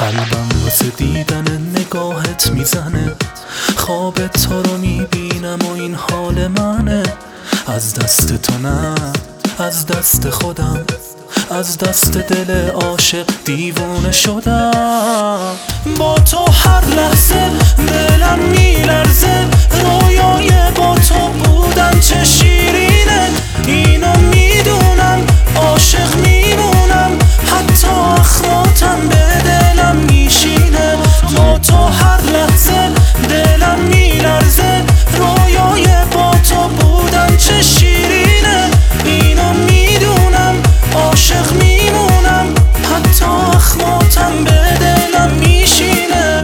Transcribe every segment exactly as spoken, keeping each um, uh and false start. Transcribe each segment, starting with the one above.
قلبم واسه دیدن نگاهت میزنه، خواب تو رو میبینم و این حال منه. از دست تو نه، از دست خودم، از دست دل عاشق دیوونه شدم. با تو هر لحظه دلم میلرزه، رویای با تو بودن چه شیرینه. اینو میدونم عاشق میمونم، حتی اخماتم به دلم میشینه. با تو هر لحظه دلم میلرزه، رویای با تو بودن چه شیرینه. اینو میدونم عاشق میمونم، حتی اخماتم به دلم میشینه.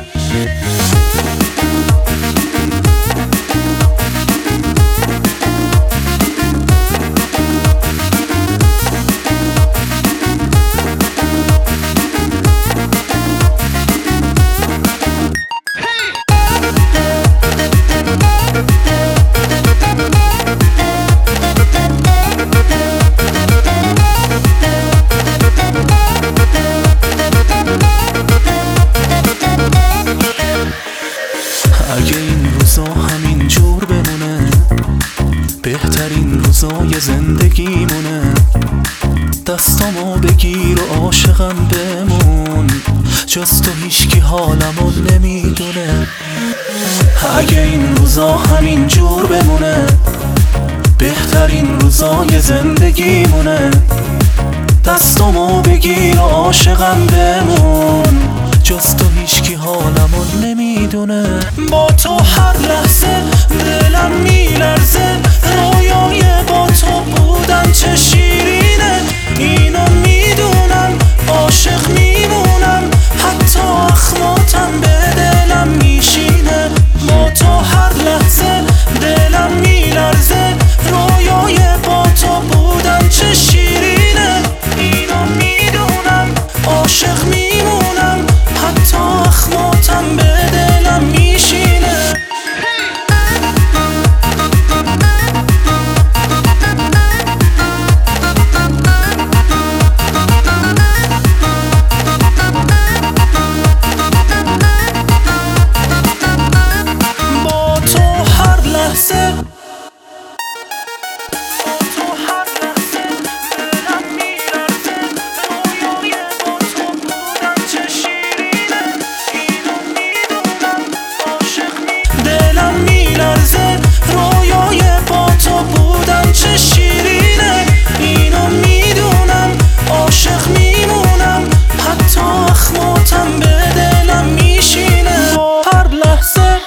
اگه این روزا همین جور بمونه، بهترین روزای زندگیمونه. دستامو بگیر و عاشقم بمون، جز تو هیچکی حالمو نمیدونه. اگه این روزا همین جور بمونه، بهترین روزای زندگیمونه. دستامو بگیر و عاشقم بمون، جز تو هیچکی حالمو نمیدونه. با تو هر لحظه دلم میلرزه، رویای با تو بودن چه شیرینه. اینو میدونم عاشق میمونم، حتی اخماتم به دلم میشینه. با تو هر لحظه دلم میلرزه، رویای با تو بودن چه شیرینه. اینو میدونم عاشق میمونم، حتی اخماتم به دلم میشینه. با تو هر لحظه رویای با تو بودن چه شیرینه. اینو میدونم عاشق میمونم، حتی اخماتم به دلم میشینه. هر لحظه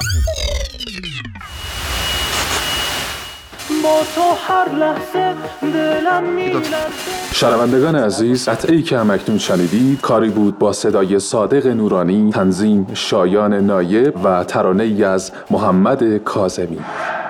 با تو هر لحظه دلم میلرزه. شنوندگان عزیز، قطعه‌ای که همکنون شنیدید کاری بود با صدای صادق نورانی، تنظیم شایان نایب و ترانه‌ای از محمد کاظمی.